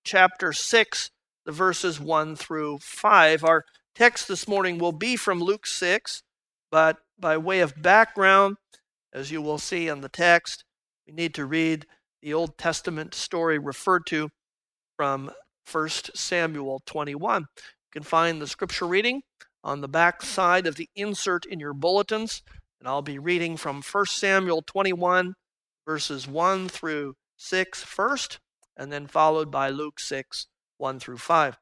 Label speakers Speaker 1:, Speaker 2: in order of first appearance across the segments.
Speaker 1: chapter 6, the verses 1 through 5. Our text this morning will be from Luke 6, but by way of background, as you will see in the text, we need to read the Old Testament story referred to from 1 Samuel 21. You can find the scripture reading on the back side of the insert in your bulletins, and I'll be reading from 1 Samuel 21, verses 1 through 6 first, and then followed by Luke 6, 1 through 5.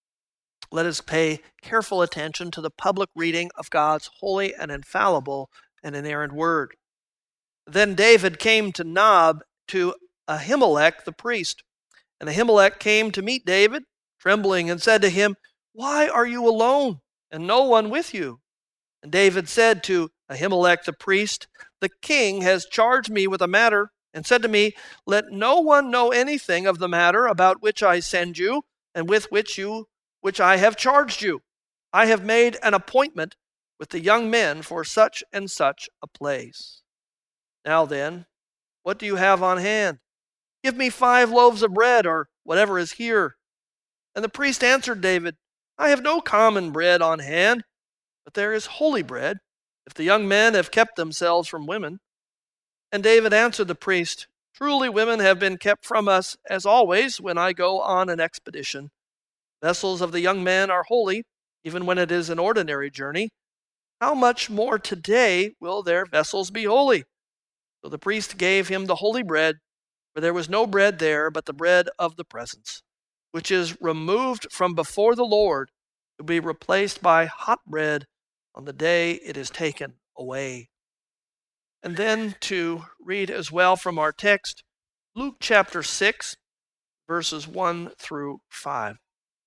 Speaker 1: Let us pay careful attention to the public reading of God's holy and infallible and inerrant word. Then David came to Nob to Ahimelech the priest. And Ahimelech came to meet David, trembling, and said to him, "Why are you alone, and no one with you?" And David said to Ahimelech the priest, "The king has charged me with a matter, and said to me, 'Let no one know anything of the matter about which I send you, and with which I have charged you. I have made an appointment with the young men for such and such a place. Now then, what do you have on hand? Give me 5 loaves of bread, or whatever is here." And the priest answered David, "I have no common bread on hand, but there is holy bread, if the young men have kept themselves from women." And David answered the priest, "Truly women have been kept from us, as always, when I go on an expedition. Vessels of the young men are holy, even when it is an ordinary journey. How much more today will their vessels be holy?" So the priest gave him the holy bread, for there was no bread there but the bread of the presence, which is removed from before the Lord, to be replaced by hot bread on the day it is taken away. And then to read as well from our text, Luke chapter 6, verses 1 through 5.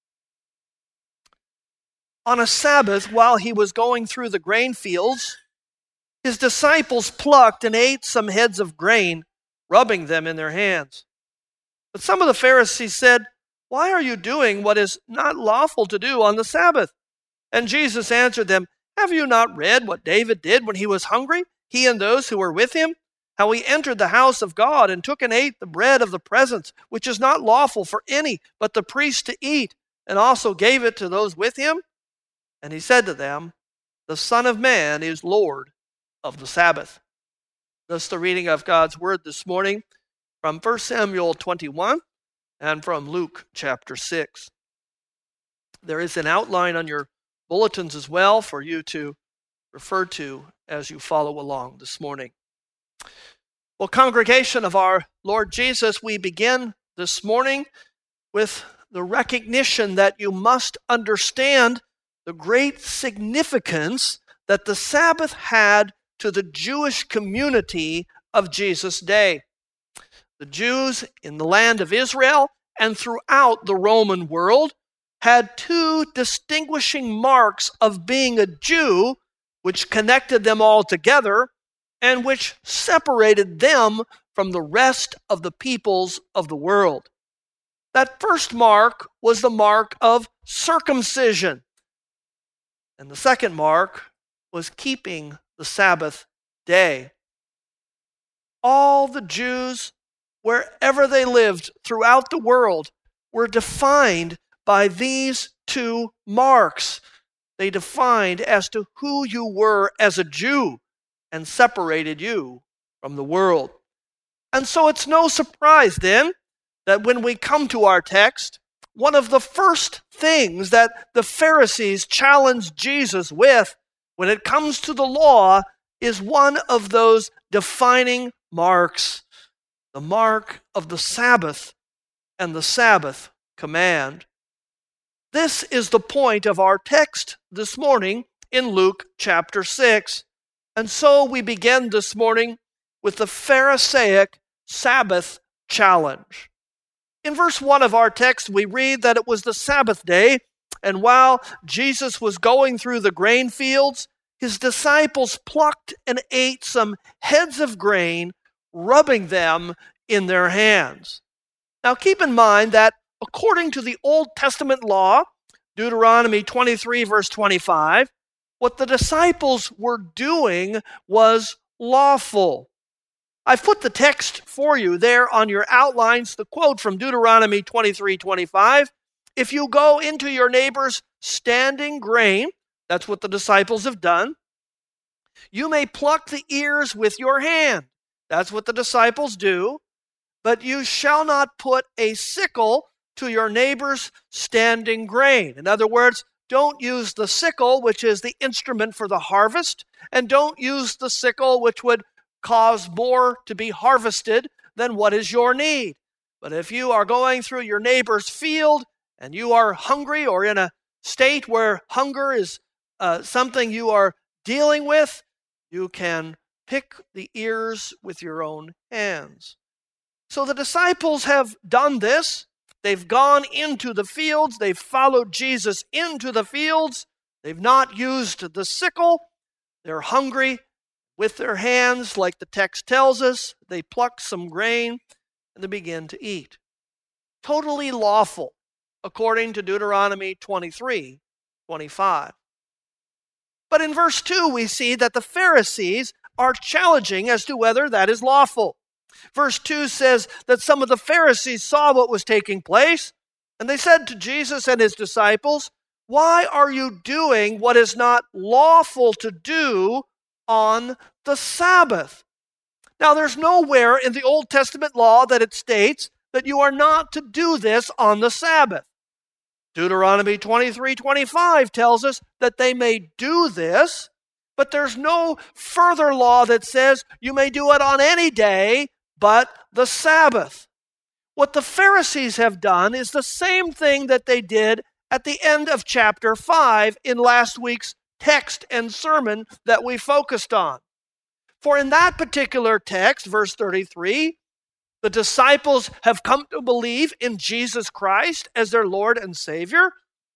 Speaker 1: On a Sabbath, while he was going through the grain fields, his disciples plucked and ate some heads of grain, rubbing them in their hands. But some of the Pharisees said, "Why are you doing what is not lawful to do on the Sabbath?" And Jesus answered them, "Have you not read what David did when he was hungry, he and those who were with him? How he entered the house of God and took and ate the bread of the presence, which is not lawful for any but the priest to eat, and also gave it to those with him? And he said to them, the Son of Man is Lord of the Sabbath." Thus the reading of God's word this morning from 1 Samuel 21 and from Luke chapter 6. There is an outline on your bulletins as well for you to refer to as you follow along this morning. Well, congregation of our Lord Jesus, we begin this morning with the recognition that you must understand the great significance that the Sabbath had to the Jewish community of Jesus' day. The Jews in the land of Israel and throughout the Roman world had 2 distinguishing marks of being a Jew, which connected them all together and which separated them from the rest of the peoples of the world. That first mark was the mark of circumcision. And the second mark was keeping the Sabbath day. All the Jews, wherever they lived throughout the world, were defined by these 2 marks. They defined as to who you were as a Jew and separated you from the world. And so it's no surprise then that when we come to our text, one of the first things that the Pharisees challenged Jesus with when it comes to the law is one of those defining marks, the mark of the Sabbath and the Sabbath command. This is the point of our text this morning in Luke chapter 6. And so we begin this morning with the Pharisaic Sabbath challenge. In verse 1 of our text, we read that it was the Sabbath day, and while Jesus was going through the grain fields, his disciples plucked and ate some heads of grain, rubbing them in their hands. Now keep in mind that according to the Old Testament law, Deuteronomy 23 verse 25, what the disciples were doing was lawful. I've put the text for you there on your outlines, the quote from Deuteronomy 23:25. If you go into your neighbor's standing grain, that's what the disciples have done, you may pluck the ears with your hand. That's what the disciples do. But you shall not put a sickle to your neighbor's standing grain. In other words, don't use the sickle, which is the instrument for the harvest, and don't use the sickle, which would cause more to be harvested than what is your need. But if you are going through your neighbor's field and you are hungry or in a state where hunger is something you are dealing with, you can pick the ears with your own hands. So the disciples have done this. They've gone into the fields. They've followed Jesus into the fields. They've not used the sickle. They're hungry. With their hands, like the text tells us, they pluck some grain and they begin to eat. Totally lawful, according to Deuteronomy 23:25. But in verse 2, we see that the Pharisees are challenging as to whether that is lawful. Verse 2 says that some of the Pharisees saw what was taking place, and they said to Jesus and his disciples, "Why are you doing what is not lawful to do on the Sabbath?" Now, there's nowhere in the Old Testament law that it states that you are not to do this on the Sabbath. Deuteronomy 23:25 tells us that they may do this, but there's no further law that says you may do it on any day but the Sabbath. What the Pharisees have done is the same thing that they did at the end of chapter 5 in last week's text and sermon that we focused on. For in that particular text, verse 33, the disciples have come to believe in Jesus Christ as their Lord and Savior.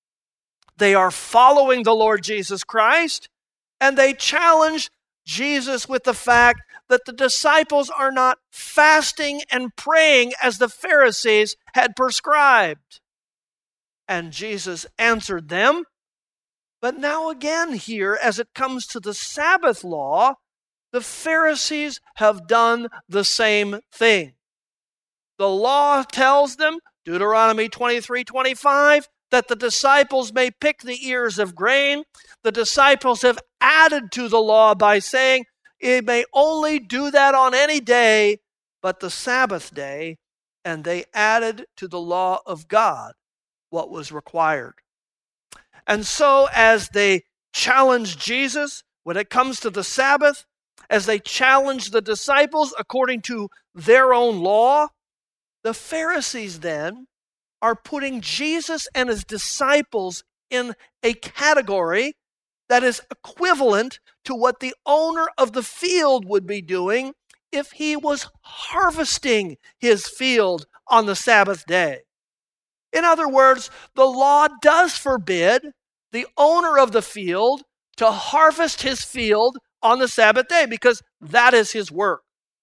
Speaker 1: They are following the Lord Jesus Christ, and they challenge Jesus with the fact that the disciples are not fasting and praying as the Pharisees had prescribed. And Jesus answered them. But now again here, as it comes to the Sabbath law, the Pharisees have done the same thing. The law tells them, Deuteronomy 23:25, that the disciples may pick the ears of grain. The disciples have added to the law by saying, it may only do that on any day but the Sabbath day, and they added to the law of God what was required. And so as they challenge Jesus when it comes to the Sabbath, as they challenge the disciples according to their own law, the Pharisees then are putting Jesus and his disciples in a category that is equivalent to what the owner of the field would be doing if he was harvesting his field on the Sabbath day. In other words, the law does forbid the owner of the field to harvest his field on the Sabbath day because that is his work.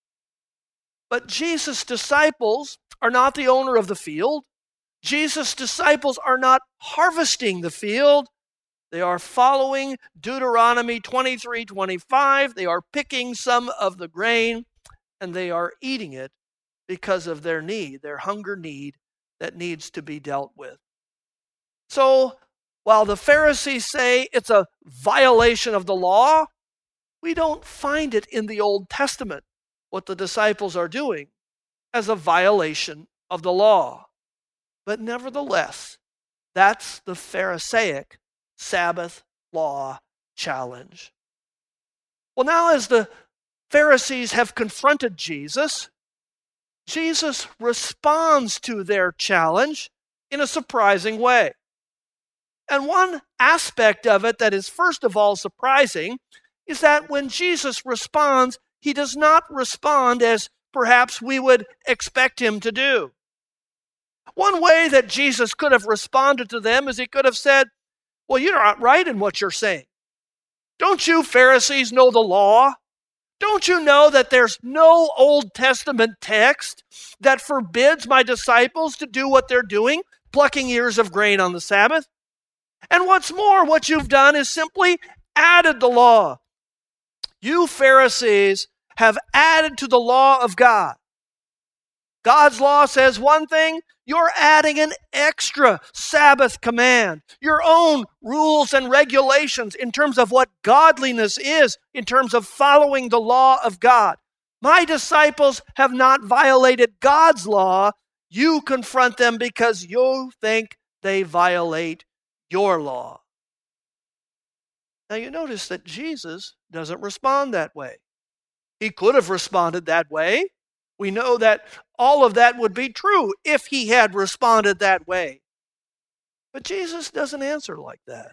Speaker 1: But Jesus' disciples are not the owner of the field. Jesus' disciples are not harvesting the field. They are following Deuteronomy 23:25. They are picking some of the grain and they are eating it because of their need, their hunger need that needs to be dealt with. So, while the Pharisees say it's a violation of the law, we don't find it in the Old Testament, what the disciples are doing, as a violation of the law. But nevertheless, that's the Pharisaic Sabbath law challenge. Well, now as the Pharisees have confronted Jesus, Jesus responds to their challenge in a surprising way. And one aspect of it that is first of all surprising is that when Jesus responds, he does not respond as perhaps we would expect him to do. One way that Jesus could have responded to them is he could have said, well, you're not right in what you're saying. Don't you Pharisees know the law? Don't you know that there's no Old Testament text that forbids my disciples to do what they're doing, plucking ears of grain on the Sabbath? And what's more, what you've done is simply added the law. You Pharisees have added to the law of God. God's law says one thing, you're adding an extra Sabbath command, your own rules and regulations in terms of what godliness is, in terms of following the law of God. My disciples have not violated God's law. You confront them because you think they violate your law. Now you notice that Jesus doesn't respond that way. He could have responded that way. We know that all of that would be true if he had responded that way. But Jesus doesn't answer like that.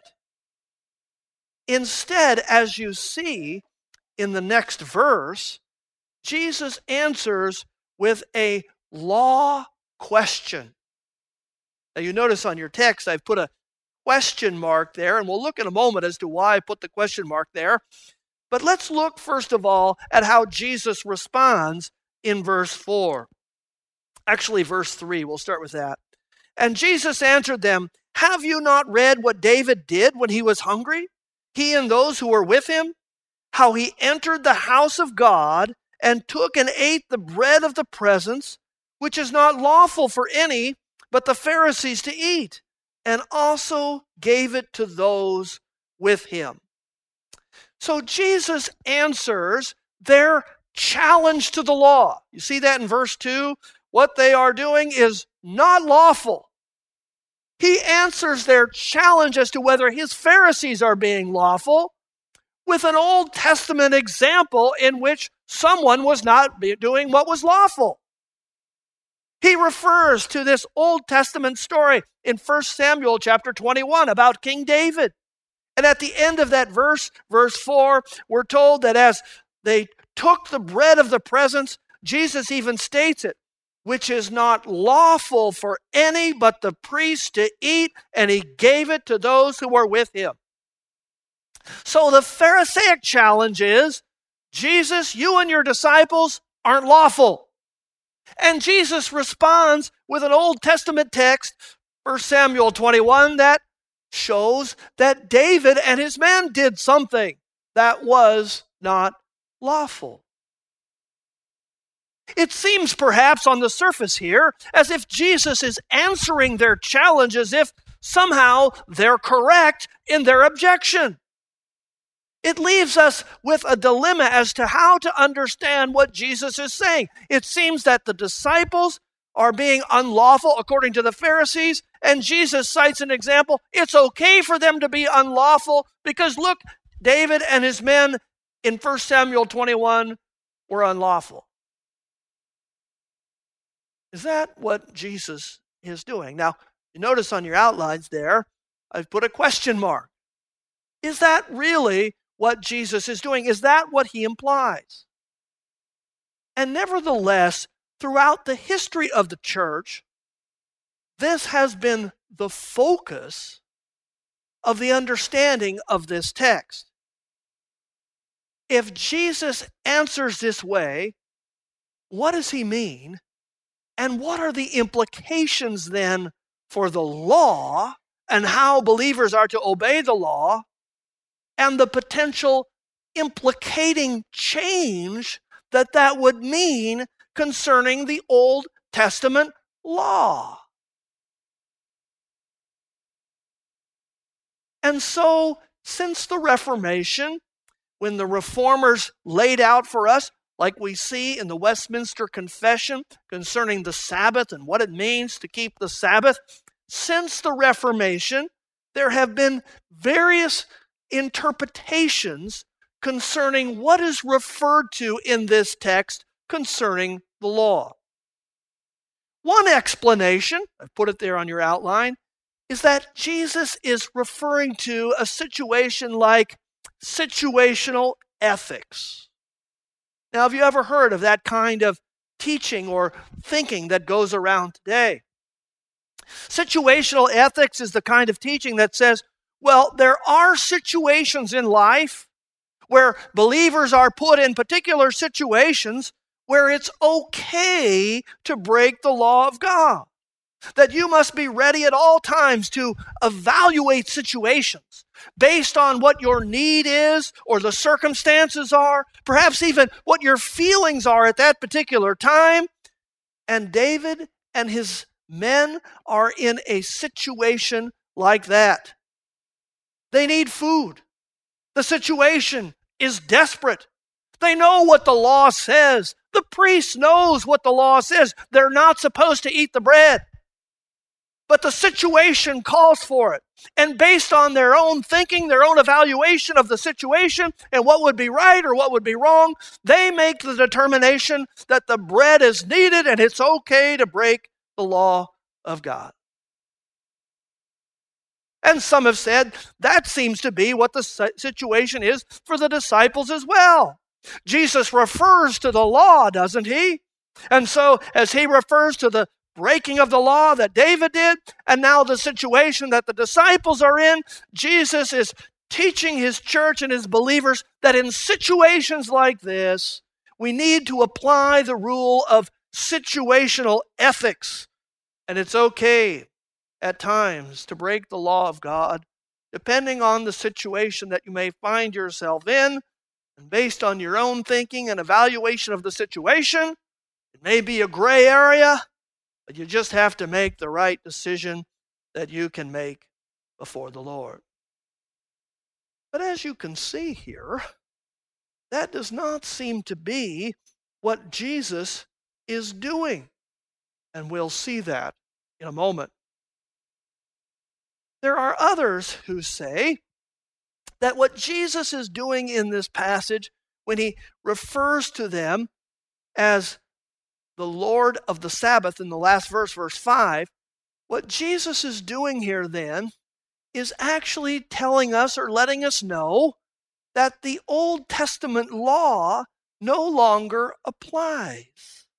Speaker 1: Instead, as you see in the next verse, Jesus answers with a law question. Now you notice on your text I've put a question mark there, and we'll look in a moment as to why I put the question mark there. But let's look first of all at how Jesus responds in verse 4. Actually, verse 3, we'll start with that. And Jesus answered them, have you not read what David did when he was hungry, he and those who were with him? How he entered the house of God and took and ate the bread of the presence, which is not lawful for any but the Pharisees to eat, and also gave it to those with him. So Jesus answers their challenge to the law. You see that in verse 2? What they are doing is not lawful. He answers their challenge as to whether his Pharisees are being lawful with an Old Testament example in which someone was not doing what was lawful. He refers to this Old Testament story in 1 Samuel chapter 21 about King David. And at the end of that verse, verse 4, we're told that as they took the bread of the presence, Jesus even states it, which is not lawful for any but the priest to eat, and he gave it to those who were with him. So the Pharisaic challenge is, Jesus, you and your disciples aren't lawful. And Jesus responds with an Old Testament text, 1 Samuel 21, that shows that David and his men did something that was not lawful. It seems perhaps on the surface here as if Jesus is answering their challenge as if somehow they're correct in their objection. It leaves us with a dilemma as to how to understand what Jesus is saying. It seems that the disciples are being unlawful according to the Pharisees, and Jesus cites an example. It's okay for them to be unlawful because look, David and his men in 1 Samuel 21 were unlawful. Is that what Jesus is doing? Now, you notice on your outlines there, I've put a question mark. Is that really what Jesus is doing? Is that what he implies? And nevertheless, throughout the history of the church, this has been the focus of the understanding of this text. If Jesus answers this way, what does he mean? And what are the implications then for the law and how believers are to obey the law and the potential implicating change that would mean concerning the Old Testament law? And so, since the Reformation, when the Reformers laid out for us, like we see in the Westminster Confession concerning the Sabbath and what it means to keep the Sabbath, since the Reformation, there have been various interpretations concerning what is referred to in this text concerning the law. One explanation, I've put it there on your outline, is that Jesus is referring to a situation like situational ethics. Now, have you ever heard of that kind of teaching or thinking that goes around today? Situational ethics is the kind of teaching that says, well, there are situations in life where believers are put in particular situations where it's okay to break the law of God. that you must be ready at all times to evaluate situations based on what your need is or the circumstances are, perhaps even what your feelings are at that particular time. And David and his men are in a situation like that. They need food. The situation is desperate. They know what the law says. The priest knows what the law says. They're not supposed to eat the bread. But the situation calls for it. And based on their own thinking, their own evaluation of the situation and what would be right or what would be wrong, they make the determination that the bread is needed and it's okay to break the law of God. And some have said that seems to be what the situation is for the disciples as well. Jesus refers to the law, doesn't he? And so as he refers to the breaking of the law that David did, and now the situation that the disciples are in, Jesus is teaching his church and his believers that in situations like this, we need to apply the rule of situational ethics. And it's okay at times to break the law of God, depending on the situation that you may find yourself in, and based on your own thinking and evaluation of the situation. It may be a gray area, but you just have to make the right decision that you can make before the Lord. But as you can see here, that does not seem to be what Jesus is doing. And we'll see that in a moment. There are others who say that what Jesus is doing in this passage, when he refers to them as the Lord of the Sabbath in the last verse, verse 5, what Jesus is doing here then is actually telling us or letting us know that the Old Testament law no longer applies.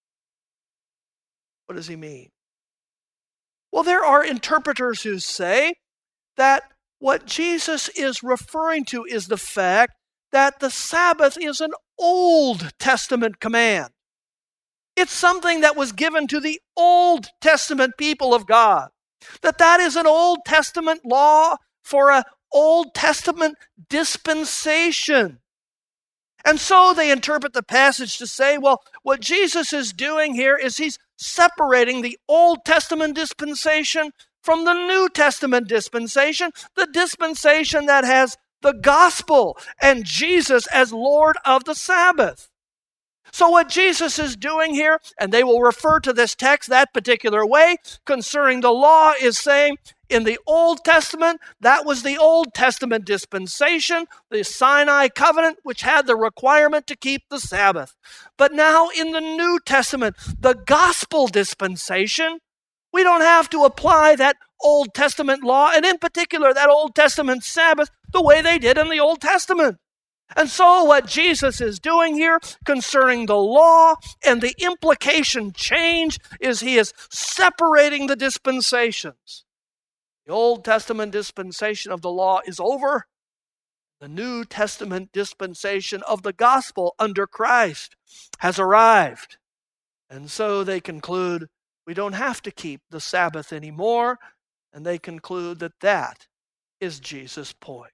Speaker 1: What does he mean? Well, there are interpreters who say that what Jesus is referring to is the fact that the Sabbath is an Old Testament command. It's something that was given to the Old Testament people of God. That is an Old Testament law for an Old Testament dispensation. And so they interpret the passage to say, well, what Jesus is doing here is he's separating the Old Testament dispensation from the New Testament dispensation, the dispensation that has the gospel and Jesus as Lord of the Sabbath. So what Jesus is doing here, and they will refer to this text that particular way, concerning the law, is saying in the Old Testament, that was the Old Testament dispensation, the Sinai covenant, which had the requirement to keep the Sabbath. But now in the New Testament, the gospel dispensation, we don't have to apply that Old Testament law, and in particular that Old Testament Sabbath, the way they did in the Old Testament. And so what Jesus is doing here concerning the law and the implication change is he is separating the dispensations. The Old Testament dispensation of the law is over. The New Testament dispensation of the gospel under Christ has arrived. And so they conclude we don't have to keep the Sabbath anymore, and they conclude that that is Jesus' point.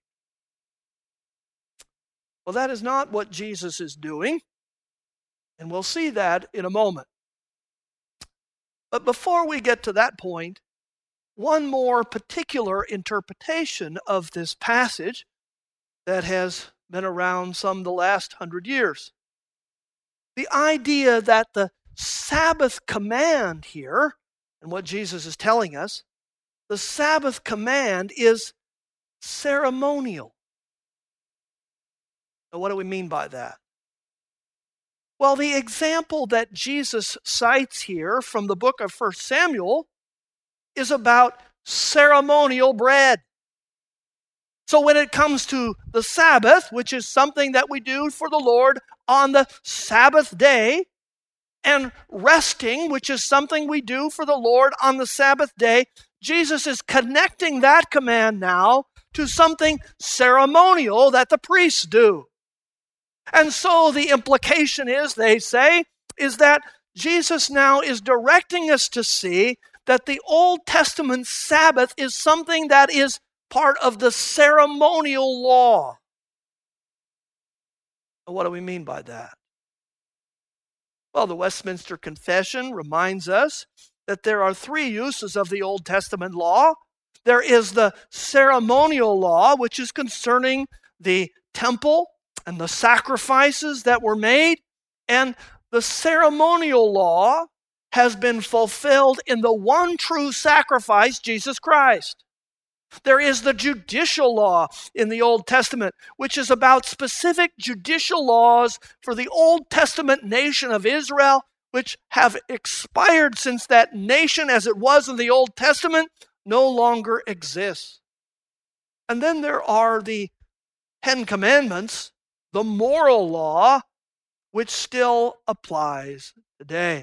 Speaker 1: Well, that is not what Jesus is doing, and we'll see that in a moment. But before we get to that point, one more particular interpretation of this passage that has been around some the last 100 years. The idea that the Sabbath command here, and what Jesus is telling us, the Sabbath command is ceremonial. Now, what do we mean by that? Well, the example that Jesus cites here from the book of 1 Samuel is about ceremonial bread. So when it comes to the Sabbath, which is something that we do for the Lord on the Sabbath day, and resting, which is something we do for the Lord on the Sabbath day, Jesus is connecting that command now to something ceremonial that the priests do. And so the implication is, they say, is that Jesus now is directing us to see that the Old Testament Sabbath is something that is part of the ceremonial law. What do we mean by that? Well, the Westminster Confession reminds us that there are three uses of the Old Testament law. There is the ceremonial law, which is concerning the temple and the sacrifices that were made. And the ceremonial law has been fulfilled in the one true sacrifice, Jesus Christ. There is the judicial law in the Old Testament, which is about specific judicial laws for the Old Testament nation of Israel, which have expired since that nation as it was in the Old Testament no longer exists. And then there are the 10 Commandments, the moral law, which still applies today.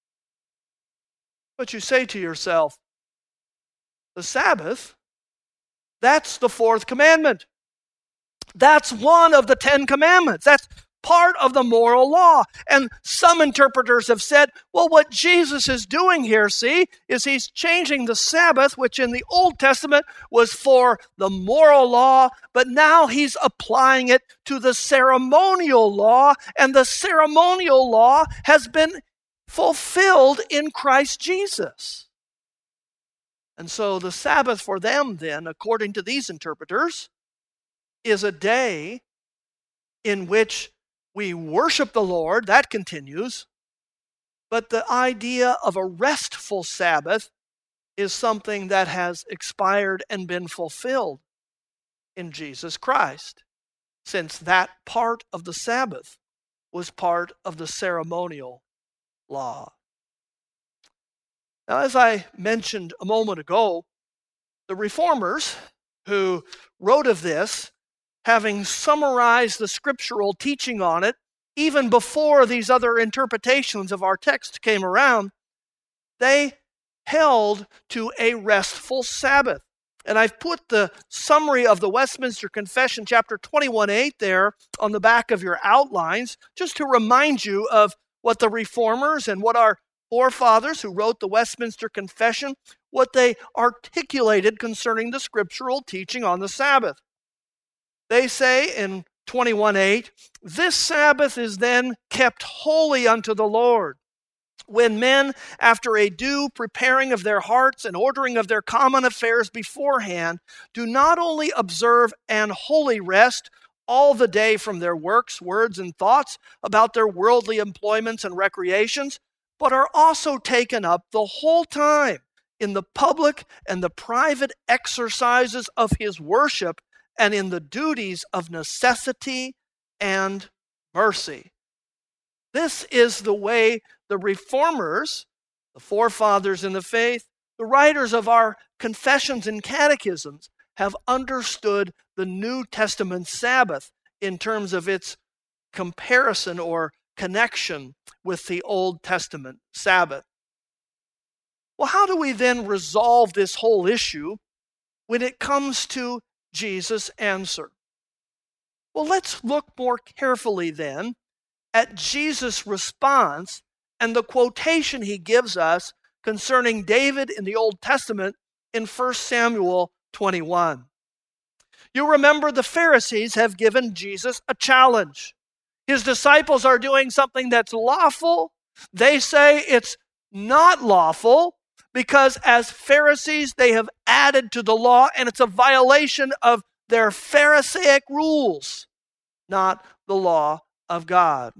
Speaker 1: But you say to yourself, the Sabbath, that's the fourth commandment. That's one of the 10 Commandments. That's part of the moral law. And some interpreters have said, well, what Jesus is doing here, see, is he's changing the Sabbath, which in the Old Testament was for the moral law, but now he's applying it to the ceremonial law, and the ceremonial law has been fulfilled in Christ Jesus. And so the Sabbath for them then, according to these interpreters, is a day in which we worship the Lord, that continues, but the idea of a restful Sabbath is something that has expired and been fulfilled in Jesus Christ, since that part of the Sabbath was part of the ceremonial law. Now, as I mentioned a moment ago, the Reformers who wrote of this, having summarized the scriptural teaching on it, even before these other interpretations of our text came around, they held to a restful Sabbath. And I've put the summary of the Westminster Confession, chapter 21:8 there on the back of your outlines, just to remind you of what the Reformers and what our forefathers who wrote the Westminster Confession, what they articulated concerning the scriptural teaching on the Sabbath. They say in 21:8, this Sabbath is then kept holy unto the Lord, when men, after a due preparing of their hearts and ordering of their common affairs beforehand, do not only observe an holy rest all the day from their works, words, and thoughts about their worldly employments and recreations, but are also taken up the whole time in the public and the private exercises of his worship and in the duties of necessity and mercy. This is the way the Reformers, the forefathers in the faith, the writers of our confessions and catechisms have understood the New Testament Sabbath in terms of its comparison or connection with the Old Testament Sabbath. Well, how do we then resolve this whole issue when it comes to Jesus' answer? Well, let's look more carefully then at Jesus' response and the quotation he gives us concerning David in the Old Testament in 1 Samuel 21. You remember the Pharisees have given Jesus a challenge. His disciples are doing something that's lawful. They say it's not lawful because as Pharisees they have added to the law and it's a violation of their Pharisaic rules, not the law of God.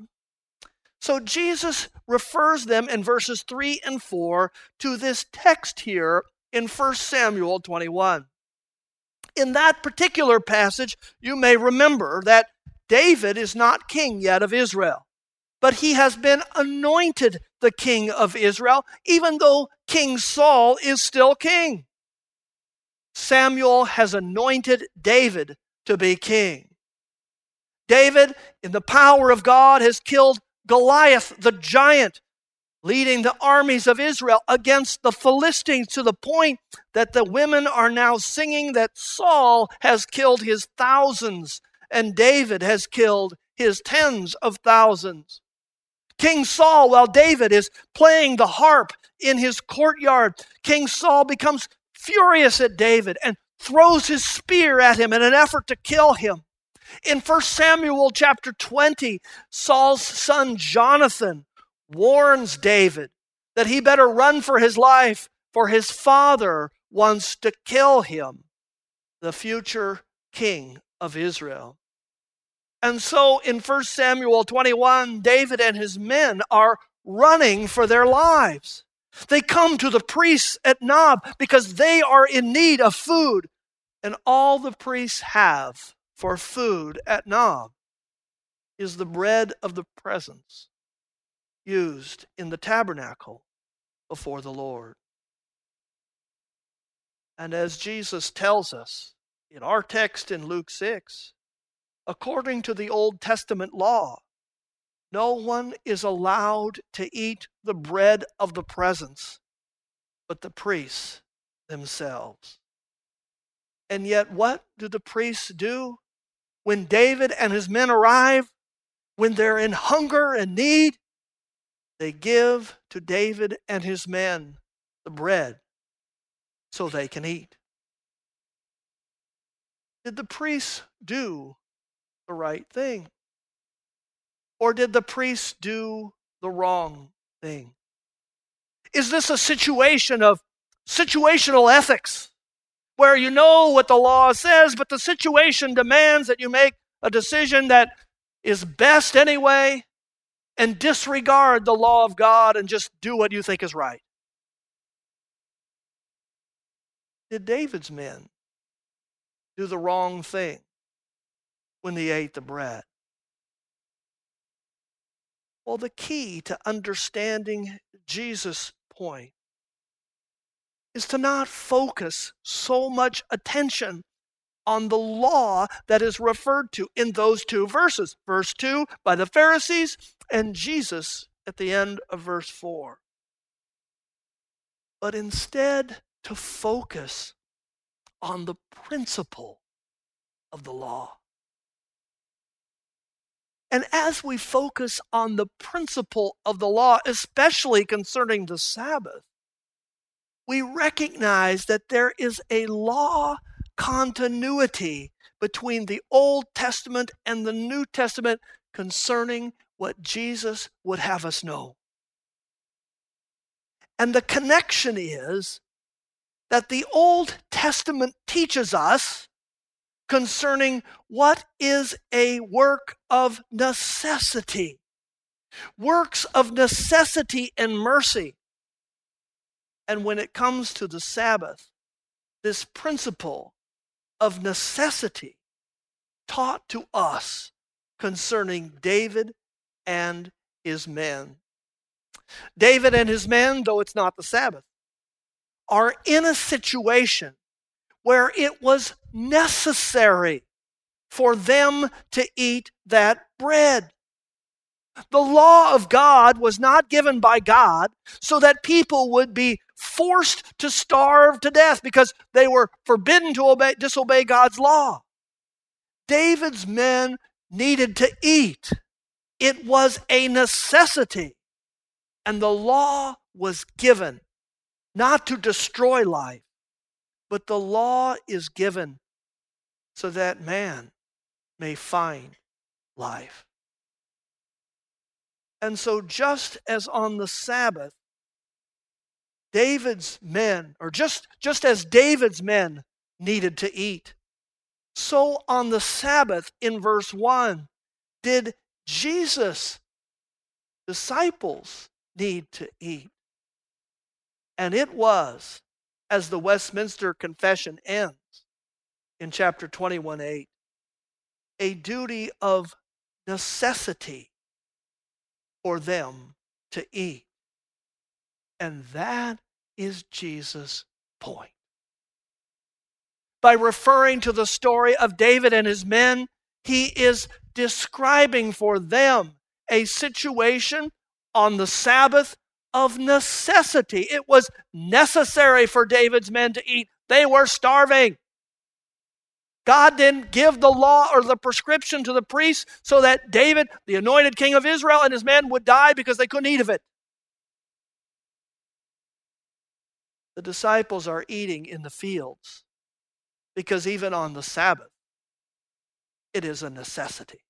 Speaker 1: So Jesus refers them in verses 3 and 4 to this text here in 1 Samuel 21. In that particular passage, you may remember that David is not king yet of Israel, but he has been anointed the king of Israel, even though King Saul is still king. Samuel has anointed David to be king. David, in the power of God, has killed Goliath the giant, leading the armies of Israel against the Philistines to the point that the women are now singing that Saul has killed his thousands and David has killed his tens of thousands. King Saul, while David is playing the harp in his courtyard, King Saul becomes furious at David and throws his spear at him in an effort to kill him. In 1 Samuel chapter 20, Saul's son Jonathan warns David that he better run for his life, for his father wants to kill him, the future king of Israel. And so in 1 Samuel 21, David and his men are running for their lives. They come to the priests at Nob because they are in need of food. And all the priests have for food at Nob is the bread of the presence used in the tabernacle before the Lord. And as Jesus tells us in our text in Luke 6, according to the Old Testament law, no one is allowed to eat the bread of the presence but the priests themselves. And yet, what do the priests do when David and his men arrive? When they're in hunger and need, they give to David and his men the bread so they can eat. Did the priests do the right thing? Or did the priests do the wrong thing? Is this a situation of situational ethics, where you know what the law says, but the situation demands that you make a decision that is best anyway and disregard the law of God and just do what you think is right? Did David's men do the wrong thing when they ate the bread? Well, the key to understanding Jesus' point is to not focus so much attention on the law that is referred to in those two verses. Verse 2 by the Pharisees, and Jesus at the end of verse 4. But instead to focus on the principle of the law. And as we focus on the principle of the law, especially concerning the Sabbath, we recognize that there is a law continuity between the Old Testament and the New Testament concerning what Jesus would have us know. And the connection is that the Old Testament teaches us concerning what is a work of necessity. Works of necessity and mercy. And when it comes to the Sabbath, this principle of necessity taught to us concerning David and his men. David and his men, though it's not the Sabbath, are in a situation where it was necessary for them to eat that bread. The law of God was not given by God so that people would be forced to starve to death because they were forbidden to disobey God's law. David's men needed to eat. It was a necessity. And the law was given not to destroy life, but the law is given so that man may find life. And so just as on the Sabbath, David's men, or just as David's men needed to eat, so on the Sabbath in verse 1, did Jesus' disciples need to eat. And it was, as the Westminster Confession ends in chapter 21:8, a duty of necessity for them to eat. And that is Jesus' point. By referring to the story of David and his men, he is describing for them a situation on the Sabbath of necessity. It was necessary for David's men to eat. They were starving. God didn't give the law or the prescription to the priests so that David, the anointed king of Israel, and his men would die because they couldn't eat of it. The disciples are eating in the fields because even on the Sabbath, it is a necessity.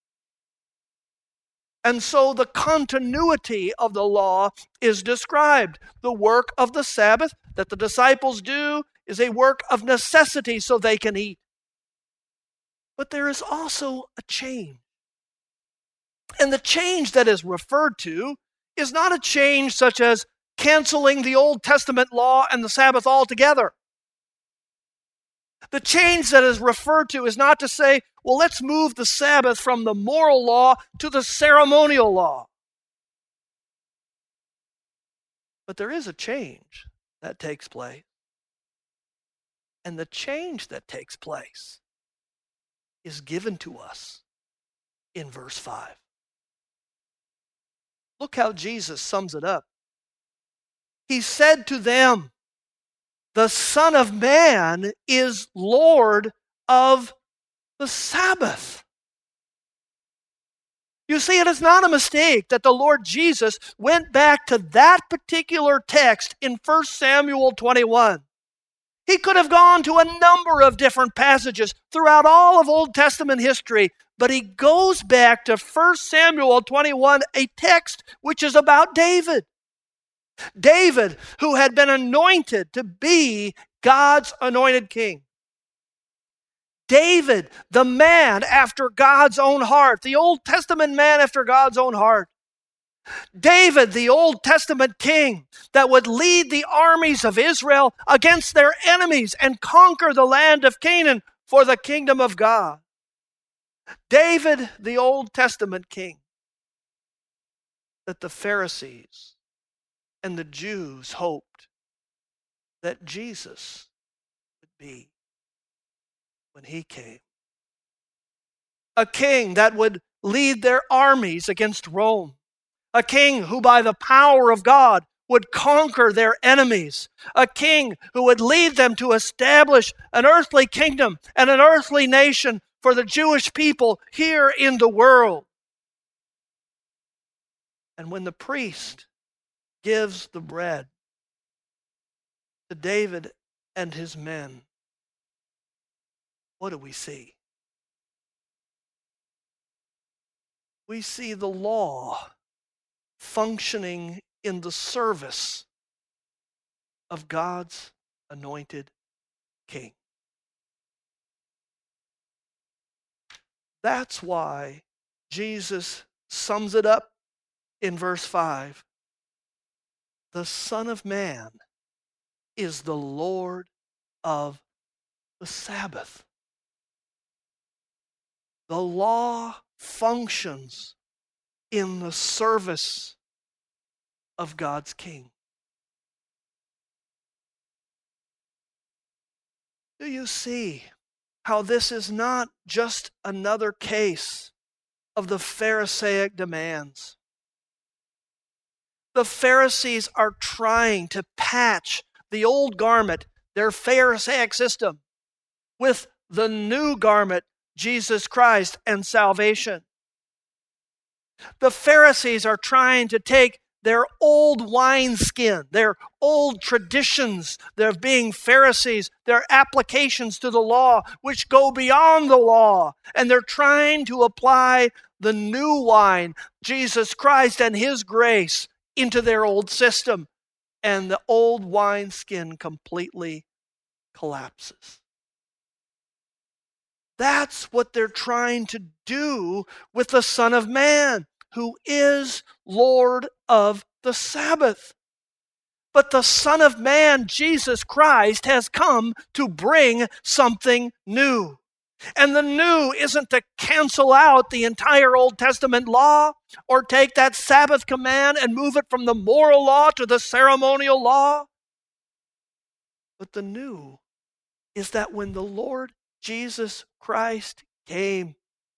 Speaker 1: And so the continuity of the law is described. The work of the Sabbath that the disciples do is a work of necessity so they can eat. But there is also a change. And the change that is referred to is not a change such as canceling the Old Testament law and the Sabbath altogether. The change that is referred to is not to say, well, let's move the Sabbath from the moral law to the ceremonial law. But there is a change that takes place. And the change that takes place is given to us in verse 5. Look how Jesus sums it up. He said to them, the Son of Man is Lord of the Sabbath. You see, it is not a mistake that the Lord Jesus went back to that particular text in 1 Samuel 21. He could have gone to a number of different passages throughout all of Old Testament history, but he goes back to 1 Samuel 21, a text which is about David. David, who had been anointed to be God's anointed king. David, the man after God's own heart, the Old Testament man after God's own heart. David, the Old Testament king that would lead the armies of Israel against their enemies and conquer the land of Canaan for the kingdom of God. David, the Old Testament king that the Pharisees and the Jews hoped that Jesus would be when he came. A king that would lead their armies against Rome. A king who by the power of God would conquer their enemies. A king who would lead them to establish an earthly kingdom and an earthly nation for the Jewish people here in the world. And when the priest gives the bread to David and his men, what do we see? We see the law functioning in the service of God's anointed king. That's why Jesus sums it up in verse 5. The Son of Man is the Lord of the Sabbath. The law functions in the service of God's King. Do you see how this is not just another case of the Pharisaic demands? The Pharisees are trying to patch the old garment, their Pharisaic system, with the new garment, Jesus Christ and salvation. The Pharisees are trying to take their old wineskin, their old traditions, their being Pharisees, their applications to the law, which go beyond the law, and they're trying to apply the new wine, Jesus Christ and His grace, into their old system, and the old wineskin completely collapses. That's what they're trying to do with the Son of Man, who is Lord of the Sabbath. But the Son of Man, Jesus Christ, has come to bring something new. And the new isn't to cancel out the entire Old Testament law or take that Sabbath command and move it from the moral law to the ceremonial law. But the new is that when the Lord Jesus Christ came,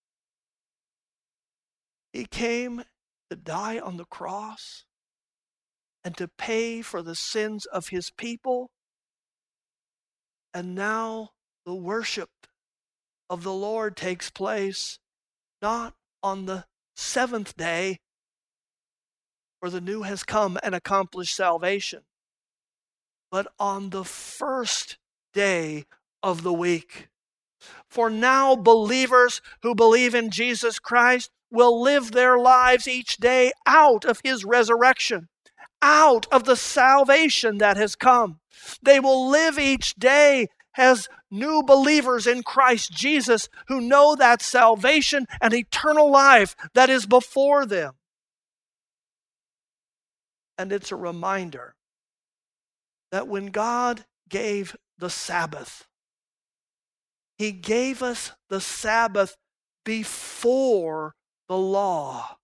Speaker 1: He came to die on the cross and to pay for the sins of His people. And now the worship of the Lord takes place not on the seventh day, where the new has come and accomplished salvation, but on the first day of the week. For now, believers who believe in Jesus Christ will live their lives each day out of his resurrection, out of the salvation that has come. They will live each day as new believers in Christ Jesus who know that salvation and eternal life that is before them. And it's a reminder that when God gave the Sabbath, he gave us the Sabbath before the law.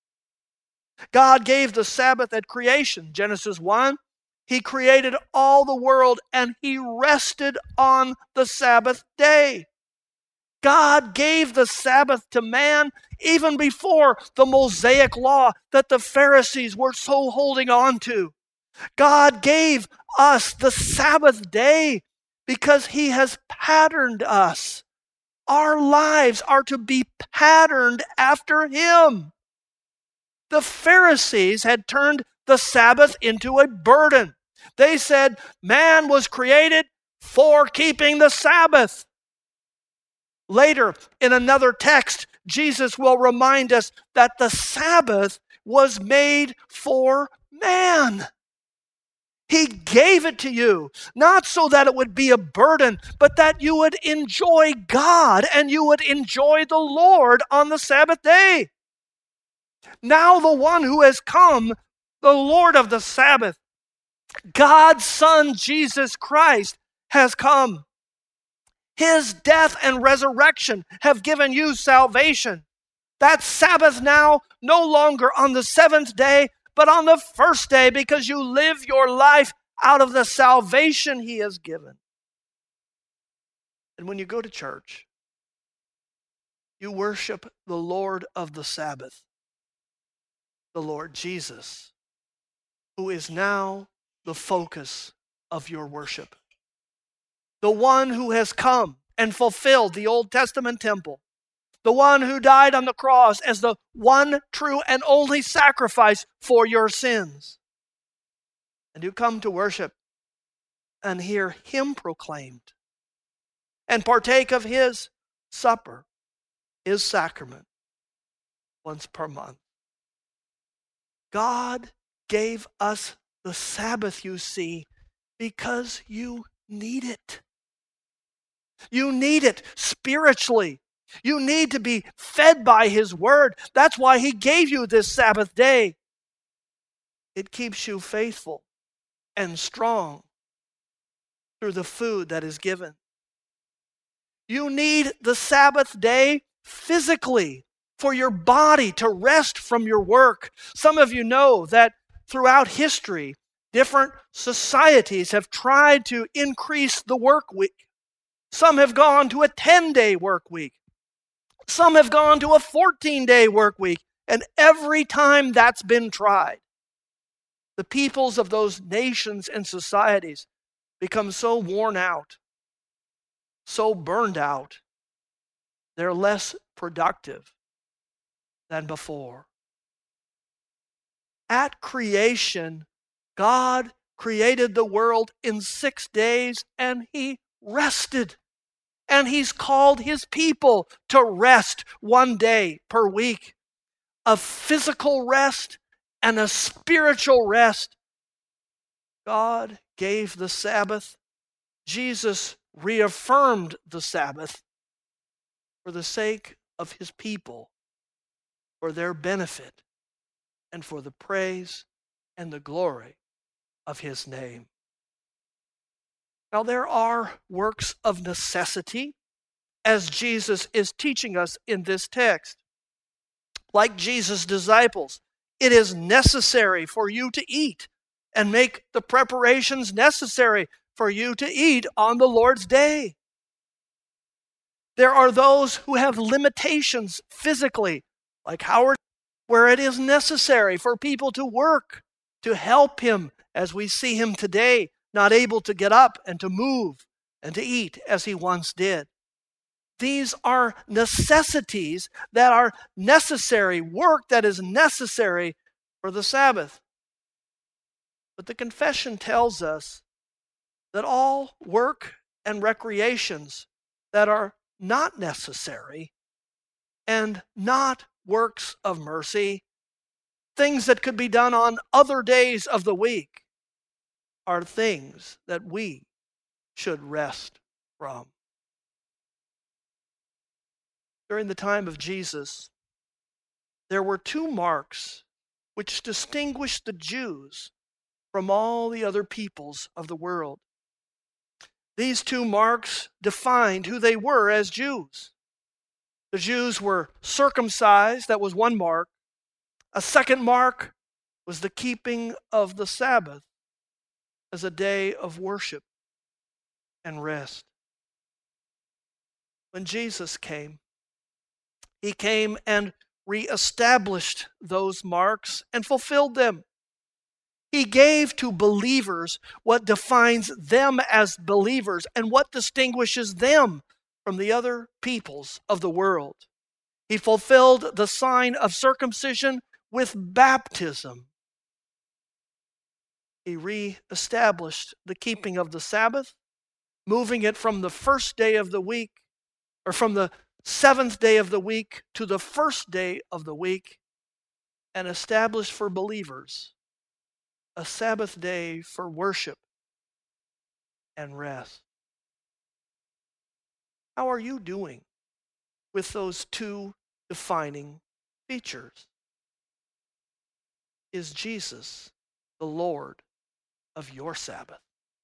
Speaker 1: God gave the Sabbath at creation. Genesis 1, he created all the world and he rested on the Sabbath day. God gave the Sabbath to man even before the Mosaic law that the Pharisees were so holding on to. God gave us the Sabbath day because he has patterned us. Our lives are to be patterned after him. The Pharisees had turned the Sabbath into a burden. They said man was created for keeping the Sabbath. Later, in another text, Jesus will remind us that the Sabbath was made for man. He gave it to you, not so that it would be a burden, but that you would enjoy God and you would enjoy the Lord on the Sabbath day. Now the one who has come, the Lord of the Sabbath, God's Son, Jesus Christ, has come. His death and resurrection have given you salvation. That Sabbath now no longer on the seventh day, but on the first day, because you live your life out of the salvation he has given. And when you go to church, you worship the Lord of the Sabbath, the Lord Jesus, who is now the focus of your worship. The one who has come and fulfilled the Old Testament temple. The one who died on the cross as the one true and only sacrifice for your sins. And you come to worship and hear him proclaimed and partake of his supper, his sacrament, once per month. God gave us the Sabbath, you see, because you need it. You need it spiritually. You need to be fed by his word. That's why he gave you this Sabbath day. It keeps you faithful and strong through the food that is given. You need the Sabbath day physically for your body to rest from your work. Some of you know that throughout history, different societies have tried to increase the work week. Some have gone to a 10-day work week. Some have gone to a 14-day work week. And every time that's been tried, the peoples of those nations and societies become so worn out, so burned out, they're less productive than before. At creation, God created the world in 6 days and he rested. And he's called his people to rest 1 day per week. A physical rest and a spiritual rest. God gave the Sabbath. Jesus reaffirmed the Sabbath for the sake of his people, for their benefit, and for the praise and the glory of his name. Now, there are works of necessity, as Jesus is teaching us in this text. Like Jesus' disciples, it is necessary for you to eat and make the preparations necessary for you to eat on the Lord's day. There are those who have limitations physically, like Howard, where it is necessary for people to work to help him as we see him today, not able to get up and to move and to eat as he once did. These are necessities that are necessary, work that is necessary for the Sabbath. But the confession tells us that all work and recreations that are not necessary and not works of mercy, things that could be done on other days of the week, are things that we should rest from. During the time of Jesus, there were two marks which distinguished the Jews from all the other peoples of the world. These two marks defined who they were as Jews. The Jews were circumcised, that was one mark. A second mark was the keeping of the Sabbath as a day of worship and rest. When Jesus came, he came and reestablished those marks and fulfilled them. He gave to believers what defines them as believers and what distinguishes them from the other peoples of the world. He fulfilled the sign of circumcision with baptism. He reestablished the keeping of the Sabbath, moving it from the first day of the week, or from the seventh day of the week to the first day of the week, and established for believers a Sabbath day for worship and rest. How are you doing with those two defining features? Is Jesus the Lord of your Sabbath?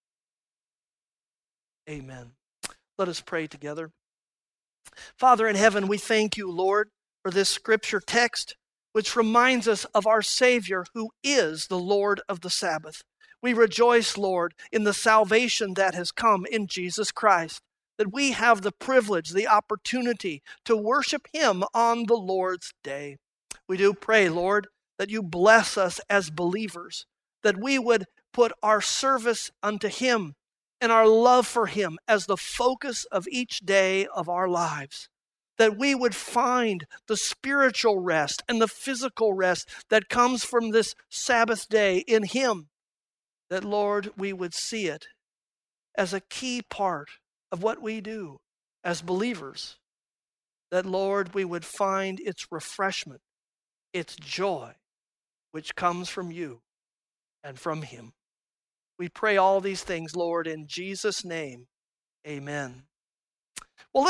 Speaker 1: Amen. Let us pray together. Father in heaven, we thank you, Lord, for this scripture text, which reminds us of our Savior, who is the Lord of the Sabbath. We rejoice, Lord, in the salvation that has come in Jesus Christ, that we have the privilege, the opportunity to worship him on the Lord's day. We do pray, Lord, that you bless us as believers, that we would put our service unto him and our love for him as the focus of each day of our lives, that we would find the spiritual rest and the physical rest that comes from this Sabbath day in him, that, Lord, we would see it as a key part of what we do as believers, that, Lord, we would find its refreshment, its joy, which comes from you and from him. We pray all these things, Lord, in Jesus' name. Amen. Well,